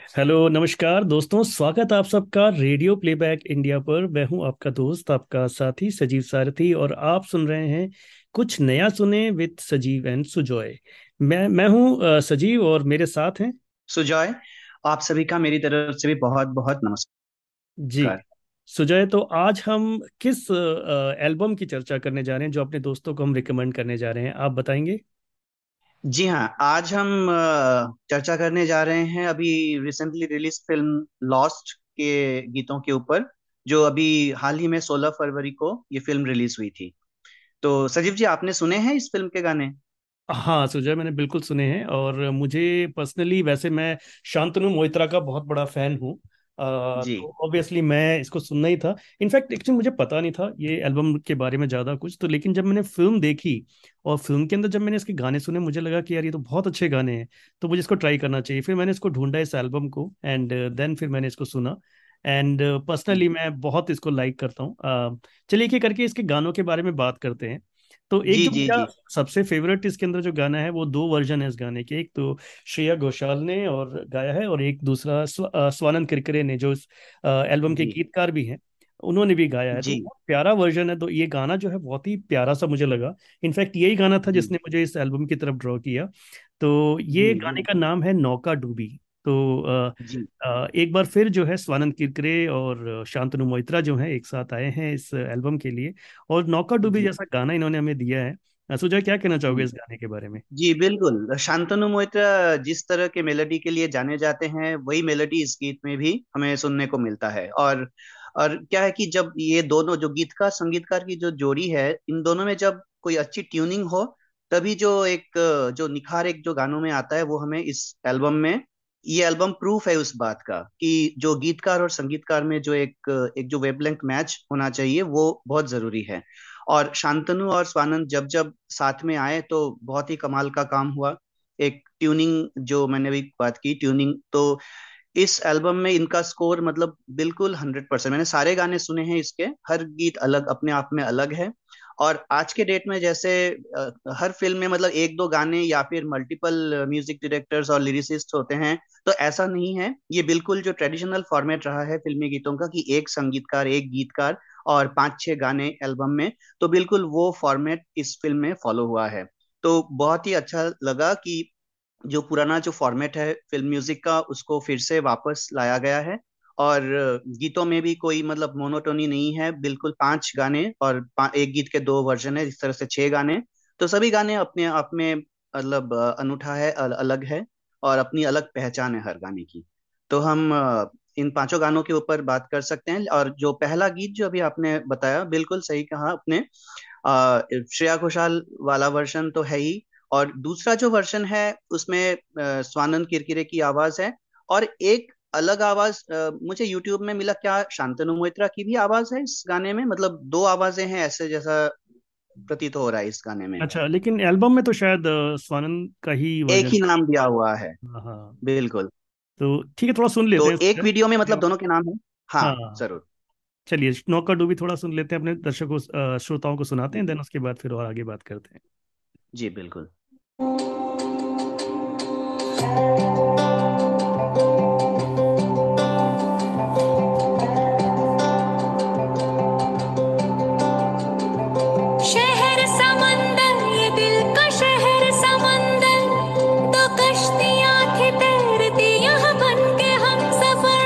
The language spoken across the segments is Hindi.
हेलो नमस्कार दोस्तों, स्वागत आप सबका रेडियो प्लेबैक इंडिया पर। मैं हूं आपका दोस्त, आपका साथी सजीव सारथी, और आप सुन रहे हैं कुछ नया सुने विद सजीव एंड सुजॉय। मैं हूं सजीव, और मेरे साथ हैं। सुजॉय। आप सभी का मेरी तरफ से भी बहुत बहुत जी। नमस्कार। सुजॉय, तो आज हम किस एल्बम की चर्चा करने जा रहे हैं जो अपने दोस्तों को हम रिकमेंड करने जा रहे हैं, आप बताएंगे? जी हाँ, आज हम चर्चा करने जा रहे हैं अभी रिसेंटली रिलीज फिल्म लॉस्ट के गीतों के ऊपर, जो अभी हाल ही में 16 फरवरी को ये फिल्म रिलीज हुई थी। तो सजीव जी, आपने सुने हैं इस फिल्म के गाने? हाँ सुजय, मैंने बिल्कुल सुने हैं, और मुझे पर्सनली, वैसे मैं शांतनु मोहित्रा का बहुत बड़ा फैन हूँ। जी तो ऑब्वियसली मैं इसको सुनना ही था। इनफैक्ट एक्चुअली मुझे पता नहीं था ये एल्बम के बारे में ज़्यादा कुछ, तो लेकिन जब मैंने फिल्म देखी और फिल्म के अंदर जब मैंने इसके गाने सुने, मुझे लगा कि यार ये तो बहुत अच्छे गाने हैं, तो मुझे इसको ट्राई करना चाहिए। फिर मैंने इसको ढूंढा इस एल्बम को, एंड देन फिर मैंने इसको सुना। एंड पर्सनली मैं बहुत इसको लाइक करता हूँ। चलिए एक एक करके इसके गानों के बारे में बात करते हैं। तो एक जी जो जी मेरा जी सबसे फेवरेट इसके अंदर जो गाना है, वो दो वर्जन है इस गाने के। एक तो श्रेया घोषाल ने और गाया है, और एक दूसरा स्वानंद किरकिरे ने, जो इस एल्बम के जी गीतकार भी हैं, उन्होंने भी गाया है। तो जी बहुत प्यारा वर्जन है, तो ये गाना जो है बहुत ही प्यारा सा मुझे लगा। इनफैक्ट यही गाना था जी जिसने मुझे इस एल्बम की तरफ ड्रॉ किया। तो ये जी गाने का नाम है नौका डूबी। तो जी एक बार फिर जो है स्वानंद किरकिरे और शांतनु मोहित्रा जो हैं एक साथ आए हैं इस एल्बम के लिए, और नौका डूबी जी जैसा गाना इन्होंने हमें दिया है। सुजय, क्या कहना चाहोगे जी इस गाने के बारे में? जी बिल्कुल। शांतनु मोहित्रा जिस तरह के मेलोडी के लिए जाने जाते हैं, वही मेलोडी इस गीत में भी हमें सुनने को मिलता है। और क्या है कि जब ये दोनों जो गीतकार संगीतकार की जो जोड़ी है, इन दोनों में जब कोई अच्छी ट्यूनिंग हो, तभी जो एक जो निखार एक जो गानों में आता है, वो हमें इस एल्बम में, ये एल्बम प्रूफ है उस बात का कि जो गीतकार और संगीतकार में जो एक एक जो वेवलेंथ मैच होना चाहिए, वो बहुत जरूरी है। और शांतनु और स्वानंद जब जब साथ में आए तो बहुत ही कमाल का काम हुआ। एक ट्यूनिंग, जो मैंने भी बात की ट्यूनिंग, तो इस एल्बम में इनका स्कोर मतलब बिल्कुल 100%। मैंने सारे गाने सुने हैं इसके, हर गीत अलग अपने आप में अलग है। और आज के डेट में जैसे हर फिल्म में मतलब एक दो गाने या फिर मल्टीपल म्यूजिक डायरेक्टर्स और लिरिसिस्ट होते हैं, तो ऐसा नहीं है। ये बिल्कुल जो ट्रेडिशनल फॉर्मेट रहा है फिल्मी गीतों का, कि एक संगीतकार एक गीतकार और पांच छह गाने एल्बम में, तो बिल्कुल वो फॉर्मेट इस फिल्म में फॉलो हुआ है। तो बहुत ही अच्छा लगा कि जो पुराना जो फॉर्मेट है फिल्म म्यूजिक का, उसको फिर से वापस लाया गया है। और गीतों में भी कोई मतलब मोनोटोनी नहीं है, बिल्कुल पांच गाने और एक गीत के दो वर्जन है, इस तरह से छह गाने। तो सभी गाने अपने आप में मतलब अनूठा है, अलग है, और अपनी अलग पहचान है हर गाने की। तो हम इन पांचों गानों के ऊपर बात कर सकते हैं। और जो पहला गीत जो अभी आपने बताया, बिल्कुल सही कहा आपने। श्रेया घोषाल वाला वर्जन तो है ही, और दूसरा जो वर्जन है उसमें स्वानंद किरकिरे की आवाज है। और एक अलग आवाज मुझे यूट्यूब में मिला, क्या शांतनु मोहित्रा की भी आवाज है इस गाने में? मतलब दो आवाजें हैं ऐसे, जैसा प्रतीत हो रहा है इस गाने में। अच्छा, लेकिन एल्बम में तो शायद स्वानंद का ही एक वर्जन। ही नाम दिया हुआ है। हाँ हाँ। बिल्कुल। तो ठीक है, थोड़ा सुन लेते तो हैं एक वीडियो में मतलब दोनों के नाम है। हाँ, हाँ। जरूर। चलिए नौका डूबी थोड़ा सुन लेते हैं, अपने दर्शकों श्रोताओं को सुनाते हैं, देन उसके बाद फिर और आगे बात करते हैं। जी बिल्कुल। शहर समंदर, ये दिल का शहर समंदर, दो कश्तियां थी तैरती यहाँ बन के हम सफर।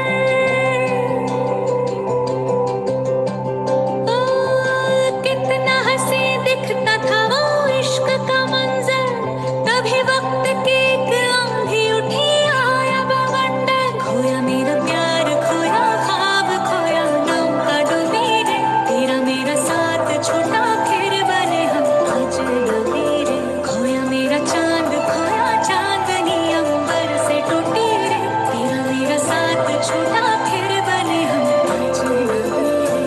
ओ, कितना हंसी दिखता था वो इश्क का मंजर, तभी वक्त की एक आंधी उठी, आया बवंडर। खोया मेरा प्यार, खोया ख्वाब, खोया नौका डूबी रे, तेरा मेरा साथ छूटा फिर बने हम अजनबी रे। खोया मेरा चांद, खोया चांदनी अंबर से टूटी रे, तेरा मेरा साथ छूटा फिर बने हम अजनबी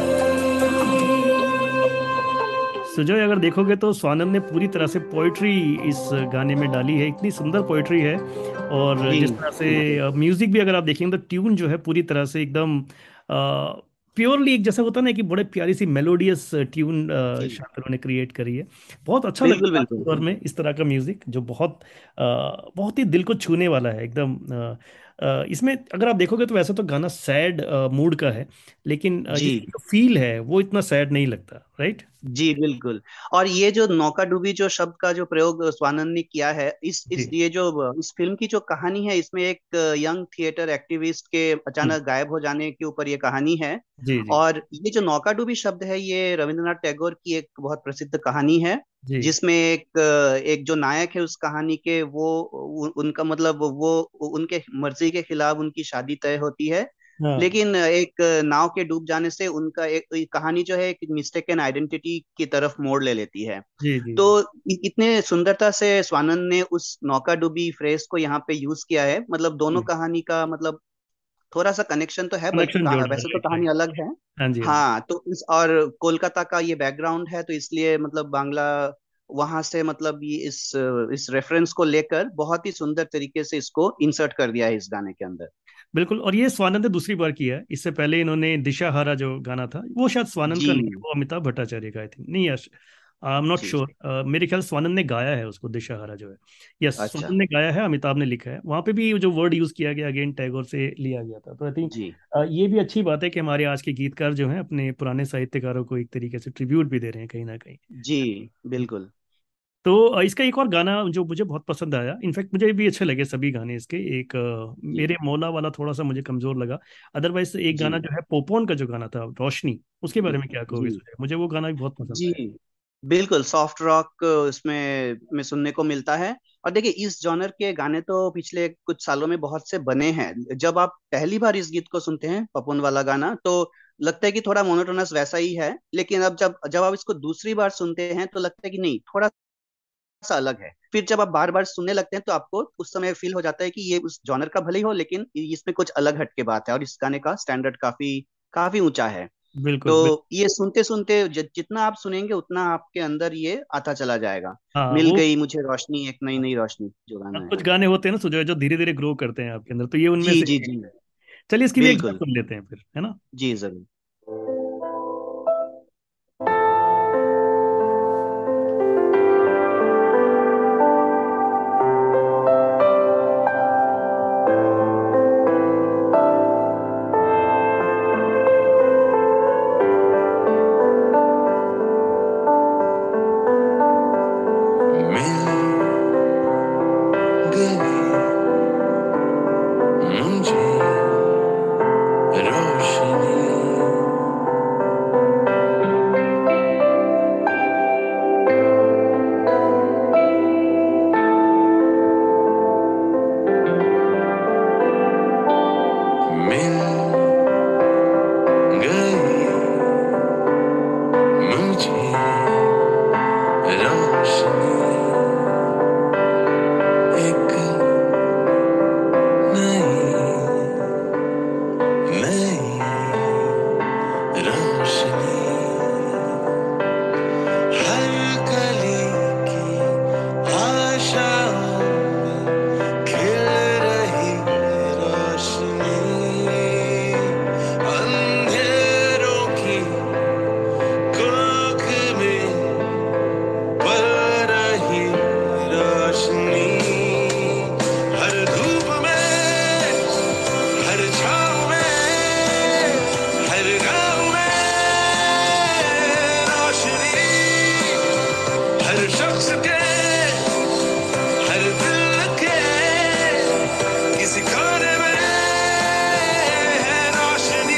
रे। सुजय, अगर देखोगे तो स्वानंद ने पूरी तरह से पोइट्री इस गाने में डाली है, इतनी सुंदर पोइट्री है। और जी जिस तरह बिल्कुल। से म्यूजिक भी अगर आप देखेंगे तो ट्यून जो है पूरी तरह से एकदम प्योरली, एक जैसा होता है ना कि बड़े प्यारी सी मेलोडियस ट्यून जी शांतनु ने क्रिएट करी है। बहुत अच्छा बिल्कुल लगता है आज के बिल्कुल। दौर में इस तरह का म्यूजिक, जो बहुत बहुत ही दिल को छूने वाला है एकदम। इसमें अगर आप देखोगे तो वैसे तो गाना सैड मूड का है, लेकिन जी जिसकी जो फील है वो इतना सैड नहीं लगता, राइट? जी बिल्कुल। और ये जो नौकाडूबी जो शब्द का जो प्रयोग स्वानंद ने किया है, इस जी। ये जो इस फिल्म की जो कहानी है, इसमें एक यंग थिएटर एक्टिविस्ट के हम्म। अचानक गायब हो जाने के ऊपर ये कहानी है। जी जी और ये जो नौकाडूबी शब्द है, ये रविंद्रनाथ टैगोर की एक बहुत प्रसिद्ध कहानी है, जी। जिसमें एक जो नायक है उस कहानी के, वो उनका मतलब वो उनके मर्जी के खिलाफ उनकी शादी तय होती है। हाँ। लेकिन एक नाव के डूब जाने से उनका एक कहानी जो है एक मिस्टेकन आइडेंटिटी की तरफ मोड़ ले लेती है। जी जी तो जी। इतने सुंदरता से स्वानंद ने उस नौका डूबी फ्रेज को यहाँ पे यूज किया है, मतलब दोनों कहानी का मतलब थोड़ा सा कनेक्शन तो है, बल्कि कनेक्शन जोड़ रहा है, वैसे तो राइट कहानी राइट। अलग है। हाँ जी हाँ जी। हाँ, तो और कोलकाता का ये बैकग्राउंड है, तो इसलिए मतलब बांग्ला वहां से मतलब ये इस रेफरेंस को लेकर बहुत ही सुंदर तरीके से इसको इंसर्ट कर दिया है इस गाने के अंदर। बिल्कुल, और ये स्वानंद ने दूसरी बार किया है। इससे पहले इन्होंने दिशाहारा जो गाना था वो शायद स्वानंद जी का नहीं है, वो अमिताभ भट्टाचार्य का आई थिंक, नहीं यश, आई एम नॉट जी जी। श्योर। मेरे ख्याल स्वानंद ने गाया है उसको, दिशाहारा जो है। यस, अच्छा। स्वानंद ने गाया है, अमिताभ ने लिखा है। वहां पे भी जो वर्ड यूज किया गया अगेन टैगोर से लिया गया था, तो आई थिंक जी ये भी अच्छी बात है कि हमारे आज के गीतकार जो हैं अपने पुराने साहित्यकारों को एक तरीके से ट्रिब्यूट भी दे रहे हैं कहीं ना कहीं। जी बिल्कुल। तो इसका एक और गाना जो मुझे बहुत पसंद आया, इनफैक्ट मुझे भी अच्छे लगे सभी गाने इसके, एक जी मेरे मौला वाला थोड़ा सा मुझे कमजोर लगा। अदरवाइज एक जी गाना जो है पोपोन का जो गाना था रोशनी, उसके जी बारे में क्या जी कहोगे सुजय? मुझे वो गाना भी बहुत पसंद जी आया। बिल्कुल। सॉफ्ट रॉक इसमें में सुनने को मिलता है। और देखिए, इस जॉनर के गाने तो पिछले कुछ सालों में बहुत से बने हैं। जब आप पहली बार इस गीत को सुनते हैं, पपुन वाला गाना, तो लगता है कि थोड़ा मोनोटोनस वैसा ही है, लेकिन अब जब जब आप इसको दूसरी बार सुनते हैं तो लगता है कि नहीं, थोड़ा सा अलग है। फिर जब आप बार बार सुनने लगते हैं तो आपको उस समय फील हो जाता है कि ये उस जॉनर का भले ही हो, लेकिन इसमें कुछ अलग हटके बात है, और इस गाने का स्टैंडर्ड काफी काफी ऊंचा है। तो बिल्कुल बिल्कुल। ये सुनते सुनते जितना आप सुनेंगे उतना आपके अंदर ये आता चला जाएगा। हाँ मिल वो, गई मुझे रोशनी, एक नई नई रोशनी, जो गाना अब है। कुछ गाने होते हैं ना सुजय जो धीरे धीरे ग्रो करते हैं आपके अंदर, तो ये उनमें जी से जी एक जी है। चलिए इसकी भी एक बार बिल्कुल। सुन लेते हैं फिर, है ना? जी जरूर। मिल गई मुझे रोशनी, मिल गई मुझे रोशनी, एक नई नई रोशनी, हर कली की आशाओं में खिल रही रोशनी, अंधेरों की कोख में पल रही रोशनी, हर धूप में, हर छाँव में, हर गाँव में रोशनी, हर शख्स के, हर दिल के किसी कोने में है रोशनी।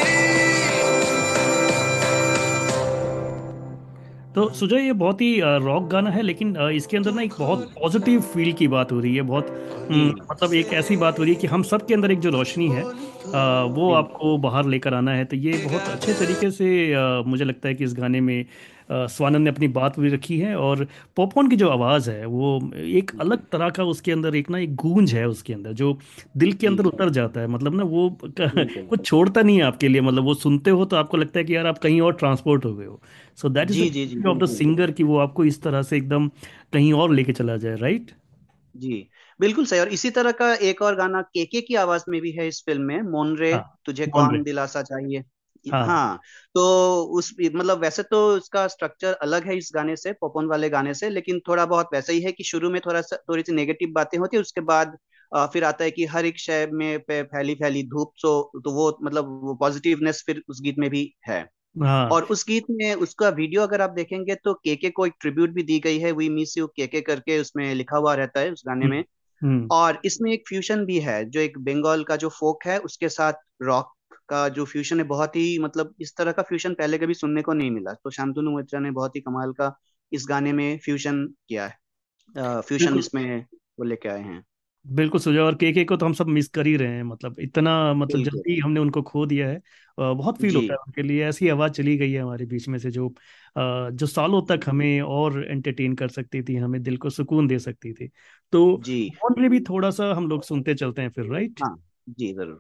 तो सुजय ये बहुत ही रॉक गाना है, लेकिन इसके अंदर ना एक बहुत पॉजिटिव फील की बात हो रही है, बहुत जी मतलब एक ऐसी बात हो रही है कि हम सब के अंदर एक जो रोशनी है वो बिल्कुल। आपको बाहर लेकर आना है। तो ये बहुत अच्छे तरीके से मुझे लगता है कि इस गाने में स्वानंद ने अपनी बात भी रखी है। और पॉपकॉर्न की जो आवाज़ है वो एक जी अलग तरह का, उसके अंदर एक ना एक गूंज है उसके अंदर जो दिल के जी अंदर उतर जाता है, मतलब ना वो बिल्कुल। कुछ छोड़ता नहीं है आपके लिए, मतलब वो सुनते हो तो आपको लगता है कि यार आप कहीं और ट्रांसपोर्ट हो गए हो। सो दैट इज द जी जी जी ब्यूटी ऑफ द बिल्कुल। सिंगर कि वो आपको इस तरह से एकदम कहीं और लेके चला जाए, राइट? जी बिल्कुल सही। और इसी तरह का एक और गाना केके की आवाज में भी है इस फिल्म में, मोन रे, हाँ, तुझे मॉनरे। कौन दिलासा चाहिए। हाँ। हाँ। तो उस मतलब वैसे तो इसका स्ट्रक्चर अलग है इस गाने से, पॉपकॉर्न वाले गाने से, लेकिन थोड़ा बहुत वैसा ही है कि शुरू में थोड़ा सा थोड़ी सी नेगेटिव बातें होती है, उसके बाद फिर आता है कि हर एक शय में पे फैली फैली धूप, तो वो मतलब वो पॉजिटिवनेस फिर उस गीत में भी है। हाँ। और उस गीत में उसका वीडियो अगर आप देखेंगे तो केके को एक ट्रिब्यूट भी दी गई है, वी मिस यू केके करके उसमें लिखा हुआ रहता है उस गाने हम्म। में। हम्म। और इसमें एक फ्यूजन भी है, जो एक बंगाल का जो फोक है उसके साथ रॉक का जो फ्यूजन है, बहुत ही मतलब इस तरह का फ्यूजन पहले कभी सुनने को नहीं मिला। तो शांतनु मोहित्रा ने बहुत ही कमाल का इस गाने में फ्यूजन किया है, फ्यूजन बिल्कुल। इसमें वो लेके आए हैं। बिल्कुल सुझाव। और के को तो हम सब मिस कर ही रहे हैं, मतलब इतना, मतलब बिल्कुल। जल्दी हमने उनको खो दिया है। बहुत फील जी होता है उनके लिए, ऐसी आवाज़ चली गई है हमारे बीच में से जो जो सालों तक हमें और एंटरटेन कर सकती थी, हमें दिल को सुकून दे सकती थी। तो जी। उनके भी थोड़ा सा हम लोग सुनते चलते हैं फिर, राइट। हाँ जी जरूर।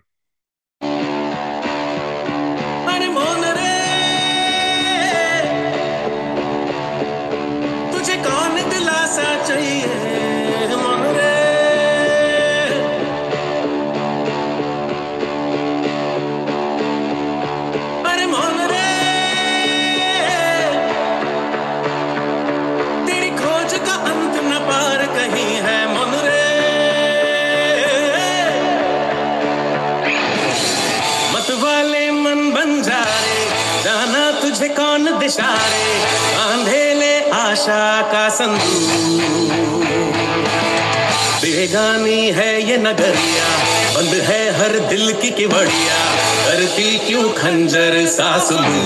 अरे मोन रे, तुझे कौन दिलासा चाहिए मोन रे। अरे मोन रे, तेरी खोज का अंत न पार कहीं है मोन रे। मत वाले मन बंजारे, जाना तुझे कौन दिशारे, बांधे ले आशा का संदूक। बेगानी है ये नगरिया, बंद है हर दिल की किवड़िया, करती क्यों खंजर सासलू।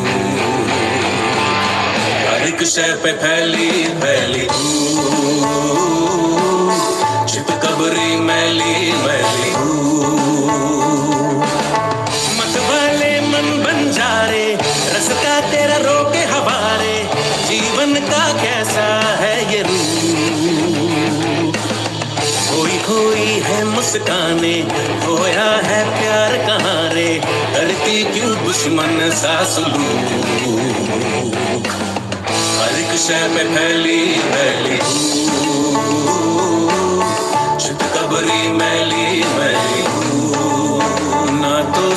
हर एक शय पे फैली फैली धूप, छिप कबरी मैली मैली धूप। मत वाले मन बंजारे, रास्ता तेरा रोके हवारे, जीवन का कैसा है ये रूप। कोई कोई है मुस्काने, खोया है प्यार कहाँ रे, करती क्यों दुश्मन सा सलूक। हर एक शय पे फैली फैली धूप, छिप कबरी मैली मैली धूप, ना तो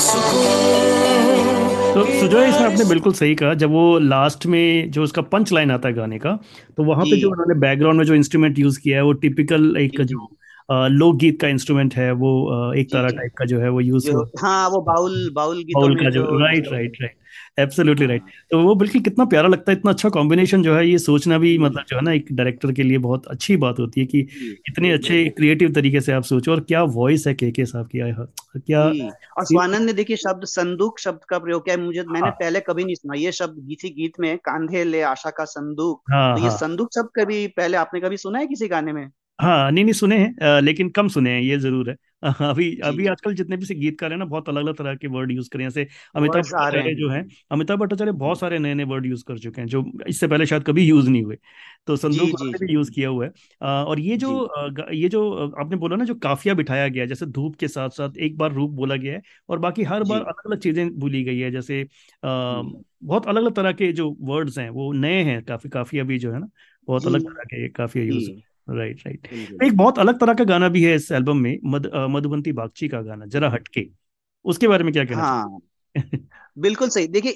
सुकून। तो सुजय, इसमें आपने बिल्कुल सही कहा। जब वो लास्ट में जो उसका पंच लाइन आता है गाने का, तो वहां पे जो जी उन्होंने बैकग्राउंड में जो इंस्ट्रूमेंट यूज किया है वो टिपिकल एक जी जो जी लोकगीत का इंस्ट्रूमेंट है, वो एक जी तारा जी। टाइप का जो है वो यूज जो हुआ। हाँ वो बाउल बाउल गीतों बाउल में का जो, जो राइट जो राइट राइट, एब्सोल्युटली राइट। हाँ। तो वो बिल्कुल कितना प्यारा लगता है, इतना अच्छा कॉम्बिनेशन जो है, ये सोचना भी जी मतलब जो है ना एक डायरेक्टर के लिए बहुत अच्छी बात होती है कि जी इतने अच्छे क्रिएटिव तरीके से आप सोचो। और क्या वॉइस है के साहब की, क्या जी। और सीन। स्वानंद ने देखिए शब्द संदूक शब्द का प्रयोग किया है, मैंने हाँ पहले कभी नहीं सुना ये शब्द किसी गीत में, कांधे ले आशा का संदूक। हाँ तो ये हाँ संदूक शब्द कभी पहले आपने कभी सुना है किसी गाने में? हाँ। नहीं नहीं सुने हैं, लेकिन कम सुने हैं, ये जरूर है। अभी जी अभी जी। आजकल जितने भी से गीतकार हैं ना, बहुत अलग अलग तरह के वर्ड यूज करें, जैसे अमिताभ वर्ड्स आ रहे भट्टाचार्य जो हैं। हैं। अमिताभ भट्टाचार्य बहुत सारे नए नए वर्ड यूज कर चुके हैं जो इससे पहले शायद कभी यूज नहीं हुए। तो जी संदूक जी उन्होंने जी भी यूज किया हुआ है। और जी ये जो आपने बोला ना, जो काफिया बिठाया गया है, जैसे धूप के साथ साथ एक बार रूप बोला गया है, और बाकी हर बार जी अलग अलग चीजें बोली गई है। जैसे जी बहुत अलग अलग तरह के जो वर्ड्स हैं वो नए हैं, काफी काफिया भी जो है ना, बहुत जी अलग तरह के काफिया जी यूज। Right right. बिल्कुल। एक बहुत अलग तरह का गाना भी है इस एल्बम में, मधुबंती बागची का गाना, जरा हटके। उसके बारे में क्या कहना हाँ चाहिए? बिल्कुल सही। देखिए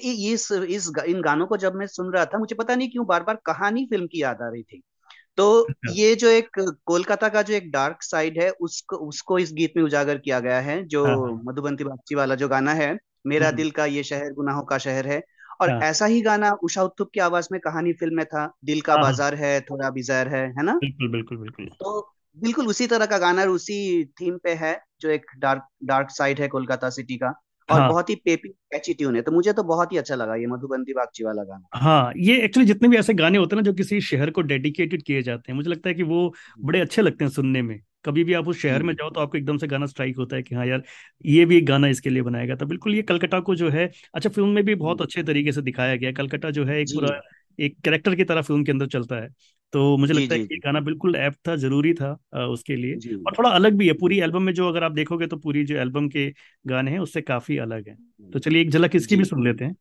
इन गानों को जब मैं सुन रहा था, मुझे पता नहीं क्यों बार बार कहानी फिल्म की याद आ रही थी। तो अच्छा। ये जो एक कोलकाता का जो एक डार्क साइड है उसको उसको इस गीत में उजागर किया गया है, जो हाँ हाँ। मधुबंती बागची वाला जो गाना है, मेरा हम्म। दिल का ये शहर गुनाहों का शहर है। और हाँ ऐसा ही गाना उषा उत्थुप की आवाज में कहानी फिल्म में था, दिल का हाँ हाँ। बाजार है थोड़ा भी जहर है ना? बिल्कुल बिल्कुल बिल्कुल। तो बिल्कुल उसी तरह का गाना और उसी थीम पे है, जो एक डार्क डार्क साइड है कोलकाता सिटी का। और हाँ बहुत ही पेपी कैची ट्यून है, तो मुझे तो बहुत ही अच्छा लगा ये मधुबंती बागची वाला गाना। हाँ, ये एक्चुअली जितने भी ऐसे गाने होते हैं ना जो किसी शहर को डेडिकेटेड किए जाते हैं, मुझे लगता है कि वो बड़े अच्छे लगते हैं सुनने में। कभी भी आप उस शहर में जी जाओ तो आपको एकदम से गाना स्ट्राइक होता है कि हाँ यार, ये भी एक गाना इसके लिए बनाएगा। तो बिल्कुल ये कलकत्ता को जो है, अच्छा फिल्म में भी बहुत अच्छे तरीके से दिखाया गया है। कलकत्ता जो है एक जी पूरा एक कैरेक्टर की तरह फिल्म के अंदर चलता है। तो मुझे जी लगता है जी कि ये जी गाना बिल्कुल ऐप्ट था, जरूरी था उसके लिए। जी और थोड़ा अलग भी है पूरी एल्बम में, जो अगर आप देखोगे तो पूरी जो एल्बम के गाने हैं उससे काफी अलग है। तो चलिए एक झलक इसकी भी जी। सुन लेते हैं।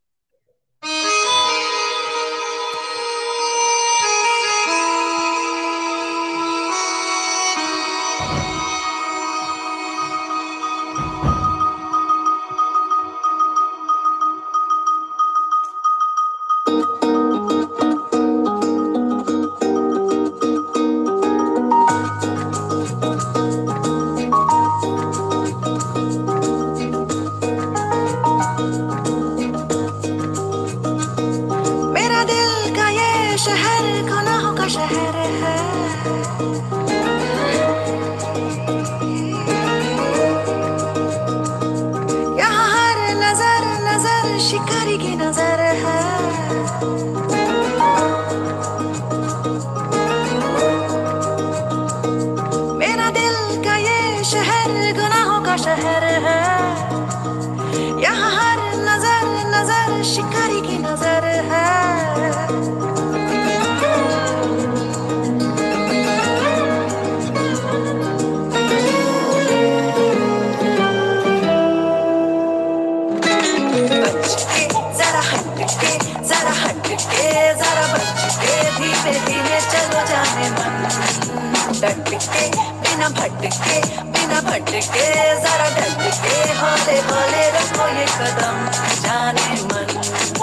जाने मन डट के बिना भटके जरा डट के हौले हौले रखो ये कदम जाने मन।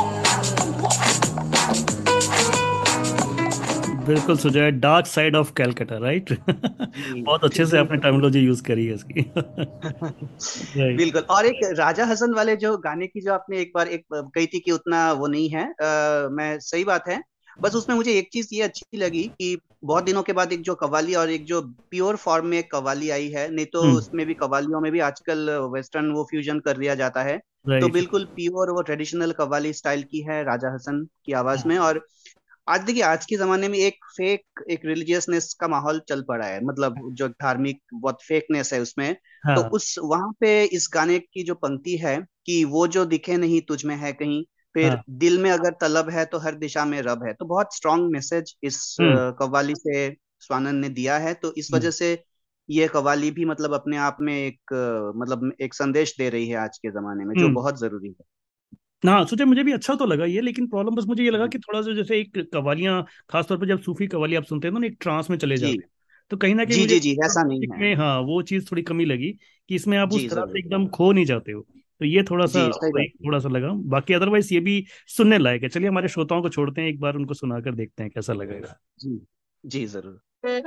बिल्कुल Sujay, dark side of Calcutta, right. बहुत अच्छे से आपने टर्मिनोलॉजी यूज करी है इसकी। राइट। बिल्कुल। और एक राजा हसन वाले जो गाने की जो आपने एक बार एक कही थी कि उतना वो नहीं है, मैं सही बात है। बस उसमें मुझे एक चीज ये अच्छी लगी कि बहुत दिनों के बाद एक जो कव्वाली और एक जो प्योर फॉर्म में एक कव्वाली आई है, नहीं तो हम्म। उसमें भी कव्वालियों में भी आजकल वेस्टर्न वो फ्यूजन कर दिया जाता है। तो राइट। बिल्कुल प्योर वो ट्रेडिशनल कव्वाली स्टाइल की है राजा हसन की आवाज में। और आज देखिए, आज के जमाने में एक फेक एक रिलीजियसनेस का माहौल चल पड़ा है, मतलब जो धार्मिक बहुत फेकनेस है उसमें। तो हाँ। उस वहां पे इस गाने की जो पंक्ति है कि वो जो दिखे नहीं तुझ में है कहीं, फिर हाँ। दिल में अगर तलब है तो हर दिशा में रब है, तो बहुत स्ट्रांग मैसेज इस हम्म। कव्वाली से स्वानंद ने दिया है। तो इस हम्म। वजह से ये कव्वाली भी मतलब अपने आप में एक मतलब एक संदेश दे रही है आज के जमाने में, जो हम्म। बहुत जरूरी है। हाँ, सोचे मुझे भी अच्छा तो लगा ये, लेकिन प्रॉब्लम बस मुझे ये लगा जी कि थोड़ा सा जैसे एक कवालियाँ, खासतौर पर जब सूफी कवाली आप सुनते हैं तो ना एक ट्रांस में चले जी जाते हैं, तो कहीं ना कहीं जी मुझे जी जी, ऐसा नहीं म्यूजिक है। में हाँ वो चीज़ थोड़ी कमी लगी कि इसमें आप उस जी तरह से जरूर। एकदम खो नहीं जाते हो। तो ये थोड़ा सा जी सही वही बात। थोड़ा सा लगा, बाकी अदरवाइज ये भी सुनने लायक है। चलिए हमारे श्रोताओं को छोड़ते हैं, एक बार उनको सुनाकर देखते हैं कैसा लगेगा। जी जी जरूर।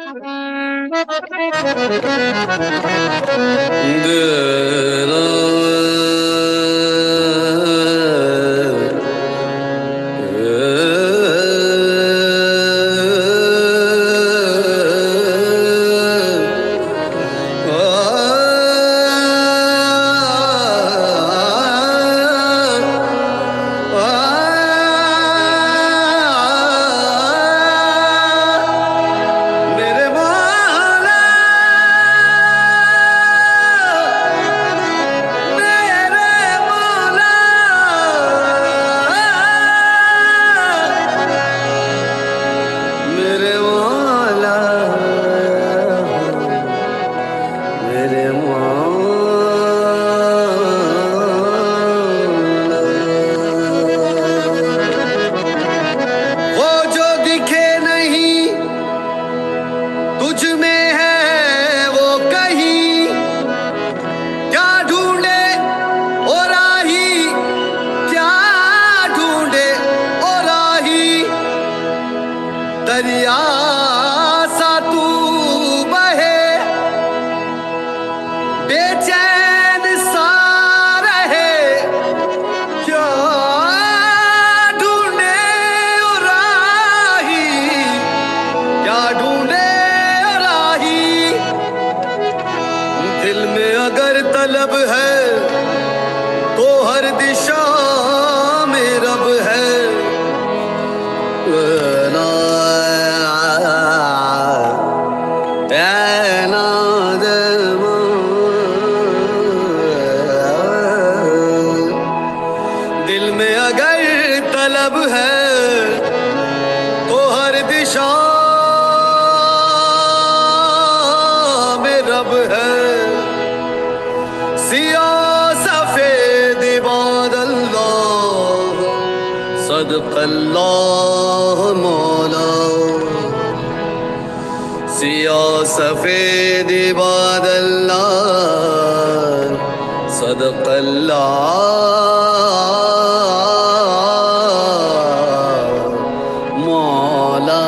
मेरे मौला, मेरे मौला, मेरे मौला, मेरे मौला। वो जो दिखे नहीं तुझ में है वो कहीं, क्या ढूंढे ओ राही, क्या ढूंढे ओ राही, दरिया सा तू बहे, बेचैन सा रहे, क्या ढूंढे ओ राही, क्या ढूंढे ओ राही, दिल में अगर तलब है तो हर दिशा में रब है। ना दिल में अगर तलब है तो हर दिशा में रब है। सिया सफेद बादल सदकल्लाह मौला, सिया सफेद बादल सदकल्लाह मौला।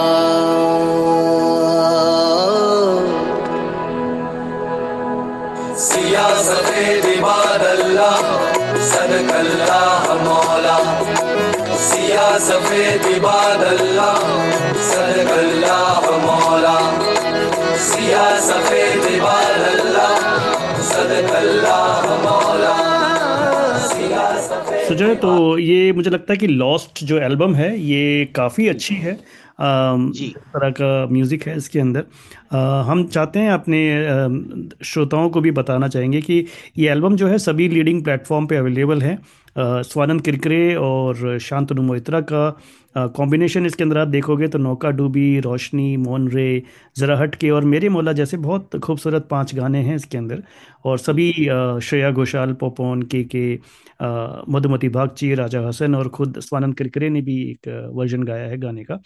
सिया सफेद बादल सदकल्लाह मौला, सिया सफेद बादल सदकल्लाह मौला, सिया सफेद बादल सदकल्लाह मौला, सिया सफेद। सुजय, तो ये मुझे लगता है कि लॉस्ट जो एल्बम है ये काफ़ी अच्छी है। जी इस तरह का म्यूज़िक है इसके अंदर। हम चाहते हैं अपने श्रोताओं को भी बताना चाहेंगे कि ये एल्बम जो है सभी लीडिंग प्लेटफॉर्म पे अवेलेबल है। स्वानंद किरकिरे और शांतनु मोहित्रा का कॉम्बिनेशन इसके अंदर आप देखोगे तो नौका डूबी, रोशनी, मौन रे, ज़रा हट के और मेरे मौला जैसे बहुत खूबसूरत 5 गाने हैं इसके अंदर। और सभी श्रेया घोषाल, पोपॉन, के मधुमती बागची, राजा हसन और खुद स्वानंद किरकिरे ने भी एक वर्जन गाया है गाने का।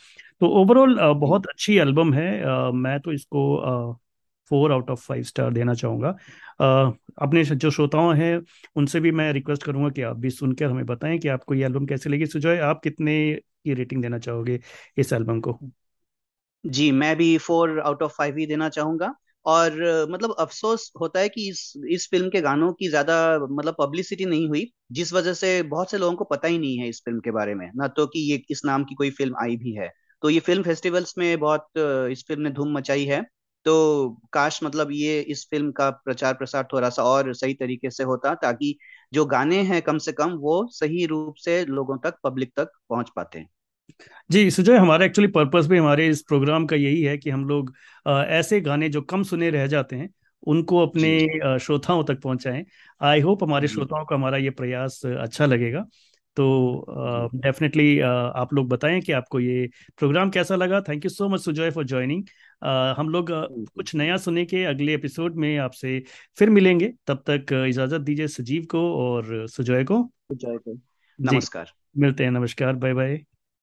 तो ओवरऑल बहुत अच्छी एल्बम है। मैं तो इसको 4 आउट ऑफ 5 स्टार देना चाहूँगा। अपने जो श्रोताओं हैं उनसे भी मैं रिक्वेस्ट करूंगा कि आप भी सुनकर हमें बताएं कि आपको ये एल्बम कैसी लगी। सुजॉय, आप कितने की रेटिंग देना चाहोगे इस एल्बम को? जी, मैं भी 4 आउट ऑफ 5 ही देना चाहूंगा। और मतलब अफसोस होता है कि इस फिल्म के गानों की ज्यादा मतलब पब्लिसिटी नहीं हुई, जिस वजह से बहुत से लोगों को पता ही नहीं है इस फिल्म के बारे में, ना तो कि ये इस नाम की कोई फिल्म आई भी है। तो ये फिल्म फेस्टिवल्स में बहुत इस फिल्म ने धूम मचाई है। तो काश मतलब ये इस फिल्म का प्रचार प्रसार थोड़ा सा और सही तरीके से होता, ताकि जो गाने हैं कम से कम वो सही रूप से लोगों तक, पब्लिक तक पहुंच पाते हैं। जी सुजय, हमारा एक्चुअली पर्पस भी हमारे इस प्रोग्राम का यही है कि हम लोग ऐसे गाने जो कम सुने रह जाते हैं उनको अपने जी जी। श्रोताओं तक पहुंचाएं। आई होप हमारे जी श्रोताओं को हमारा ये प्रयास अच्छा लगेगा। तो जी। डेफिनेटली आप लोग बताएं कि आपको ये प्रोग्राम कैसा लगा। Thank you so much Sujay for joining. हम लोग थैंक यू। कुछ नया सुने के अगले एपिसोड में आपसे फिर मिलेंगे। तब तक इजाज़त दीजिए सजीव को और सुजय को। जय को जी, नमस्कार। मिलते हैं। नमस्कार, बाय बाय।